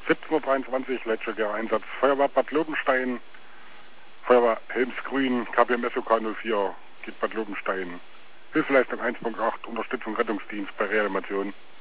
17:23 Uhr, letzter Einsatz. Feuerwehr Bad Lobenstein, Feuerwehr Helmsgrün, KPM SOK 04, geht Bad Lobenstein. Hilfeleistung 1.8, Unterstützung Rettungsdienst bei Reanimation.